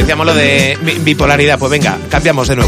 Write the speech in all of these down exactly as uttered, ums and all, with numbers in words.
decíamos lo de bipolaridad. Pues venga, cambiamos de nuevo.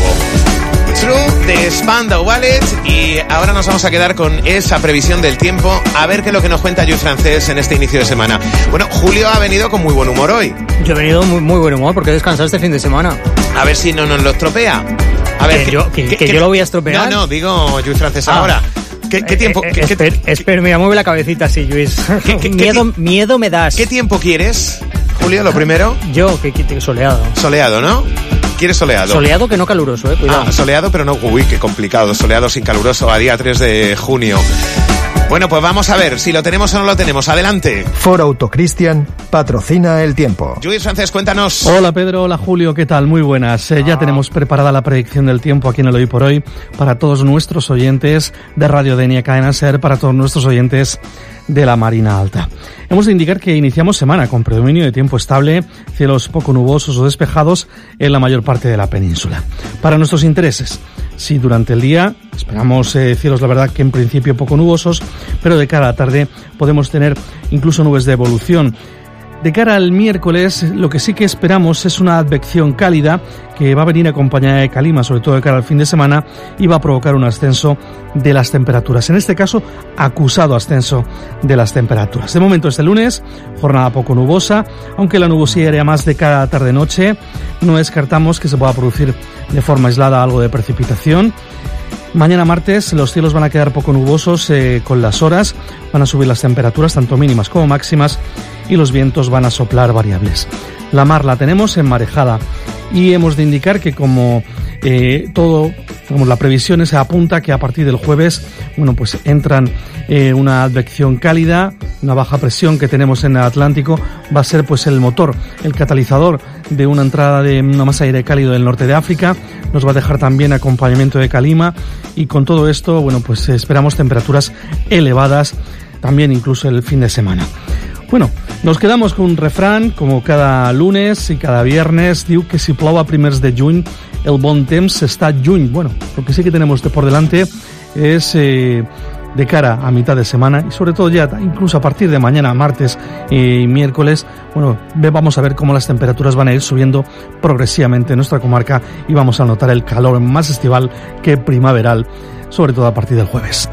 True de Spandau Ballet, y ahora nos vamos a quedar con esa previsión del tiempo, a ver qué es lo que nos cuenta Lluís Francés en este inicio de semana. Bueno, Julio ha venido con muy buen humor hoy. Yo he venido muy, muy buen humor porque he descansado este fin de semana. A ver si no nos lo estropea. A ver, que, que, yo, que, que, que que yo lo voy a estropear. No, no, digo Lluís Francés ah. ahora. ¿Qué, qué tiempo? Eh, eh, ¿qué, esper, qué, esper, mira, mueve la cabecita así, Lluís. ¿Qué, qué, miedo, qué, miedo me das. ¿Qué tiempo quieres, Julio, lo primero? Yo, que, que soleado. Soleado, ¿no? ¿Quieres soleado? Soleado que no caluroso, eh, cuidado. Ah, soleado pero no, uy, qué complicado. Soleado sin caluroso a día tres de junio. Bueno, pues vamos a ver si lo tenemos o no lo tenemos. Adelante. Ford Autocristian patrocina el tiempo. Lluís Francés, cuéntanos. Hola Pedro, hola Julio, ¿qué tal? Muy buenas. Eh, ya ah. tenemos preparada la predicción del tiempo aquí en el Hoy por Hoy para todos nuestros oyentes de Radio Denia Cadena Ser, para todos nuestros oyentes de la Marina Alta. Hemos de indicar que iniciamos semana con predominio de tiempo estable, cielos poco nubosos o despejados en la mayor parte de la península. Para nuestros intereses, sí, durante el día esperamos eh, cielos, la verdad que en principio poco nubosos, pero de cara a la tarde podemos tener incluso nubes de evolución. De cara al miércoles, lo que sí que esperamos es una advección cálida que va a venir acompañada de calima, sobre todo de cara al fin de semana, y va a provocar un ascenso de las temperaturas. En este caso, acusado ascenso de las temperaturas. De momento, este lunes, jornada poco nubosa, aunque la nubosidad iría más de cara a tarde-noche. No descartamos que se pueda producir de forma aislada algo de precipitación. Mañana martes los cielos van a quedar poco nubosos eh, con las horas, van a subir las temperaturas tanto mínimas como máximas y los vientos van a soplar variables. La mar la tenemos enmarejada y hemos de indicar que como eh, todo, como la previsión se apunta que a partir del jueves, bueno, pues entran eh, una advección cálida, una baja presión que tenemos en el Atlántico, va a ser pues el motor, el catalizador de una entrada de una masa de aire cálido del norte de África, nos va a dejar también acompañamiento de calima y con todo esto, bueno, pues esperamos temperaturas elevadas también incluso el fin de semana. Bueno, nos quedamos con un refrán, como cada lunes y cada viernes, diu que si plou a primers de juny, el bon temps està lluny. Bueno, lo que sí que tenemos de por delante es eh, de cara a mitad de semana y sobre todo ya incluso a partir de mañana, martes y miércoles, bueno, vamos a ver cómo las temperaturas van a ir subiendo progresivamente en nuestra comarca y vamos a notar el calor más estival que primaveral, sobre todo a partir del jueves.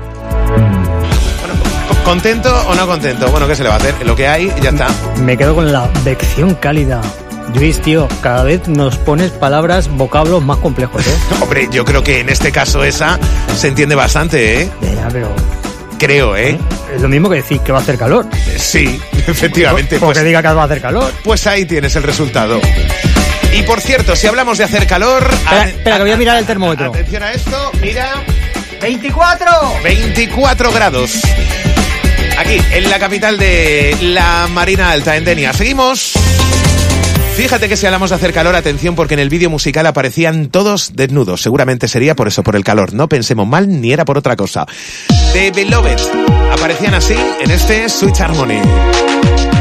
¿Contento o no contento? Bueno, ¿qué se le va a hacer? Lo que hay, ya está. Me quedo con la advección cálida. Lluís, tío, cada vez nos pones palabras, vocablos más complejos, ¿eh? Hombre, yo creo que en este caso esa se entiende bastante, ¿eh? Ya, pero... Creo, ¿eh? Es lo mismo que decir que va a hacer calor. Sí, efectivamente. Porque pues, diga que va a hacer calor. Pues ahí tienes el resultado. Y por cierto, si hablamos de hacer calor... Espera, a, espera que voy a mirar el termómetro. Atención a esto, mira... ¡veinticuatro! veinticuatro grados. Aquí, en la capital de la Marina Alta, en Denia. Seguimos. Fíjate que si hablamos de hacer calor, atención, porque en el vídeo musical aparecían todos desnudos. Seguramente sería por eso, por el calor. No pensemos mal, ni era por otra cosa. The Beloved aparecían así en este Sweet Harmony.